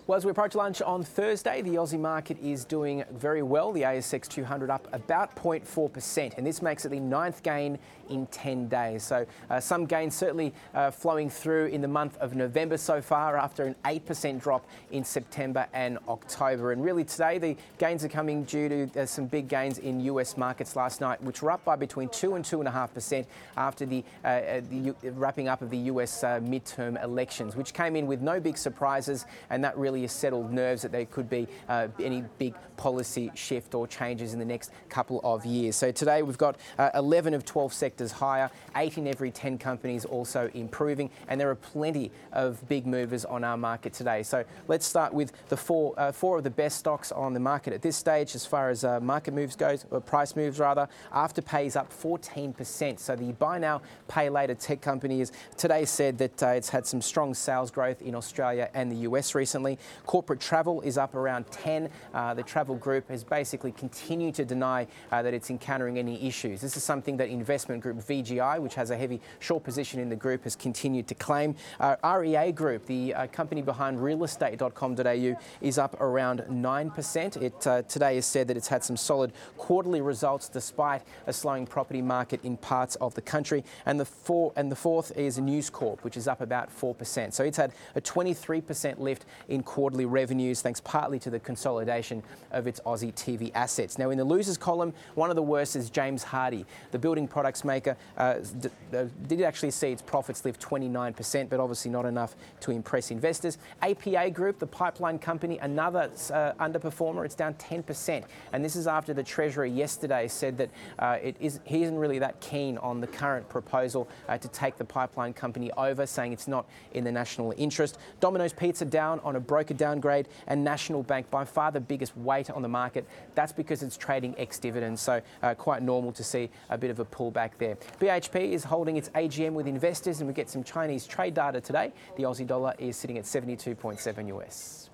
Well, as we approach lunch on Thursday, the Aussie market is doing very well. The ASX 200 up about 0.4%, and this makes it the ninth gain in 10 days. So some gains certainly flowing through in the month of November so far after an 8% drop in September and October. And really today, the gains are coming due to some big gains in US markets last night, which were up by between 2 and 2.5% after the wrapping up of the US midterm elections, which came in with no big surprises, and that really has settled nerves that there could be any big policy shift or changes in the next couple of years. So today we've got 11 of 12 sectors higher, 8 in every 10 companies also improving, and there are plenty of big movers on our market today. So let's start with the four of the best stocks on the market at this stage as far as market moves goes, or price moves rather. Afterpay is up 14%. So the buy now, pay later tech company is today said that it's had some strong sales growth in Australia and the US recently. Corporate travel is up around 10. The travel group has basically continued to deny that it's encountering any issues. This is something that investment group VGI, which has a heavy short position in the group, has continued to claim. REA Group, the company behind realestate.com.au, is up around 9%. It today has said that it's had some solid quarterly results despite a slowing property market in parts of the country. And the fourth is News Corp, which is up about 4%. So it's had a 23% lift in quarterly revenues, thanks partly to the consolidation of its Aussie TV assets. Now, in the losers column, one of the worst is James Hardie. The building products maker did actually see its profits lift 29%, but obviously not enough to impress investors. APA Group, the pipeline company, another underperformer. It's down 10%, and this is after the Treasurer yesterday said that he isn't really that keen on the current proposal to take the pipeline company over, saying it's not in the national interest. Domino's Pizza down on a broker downgrade, and National Bank, by far the biggest weight on the market. That's because it's trading ex-dividends, so quite normal to see a bit of a pullback there. BHP is holding its AGM with investors, and we get some Chinese trade data today. The Aussie dollar is sitting at 72.7 US.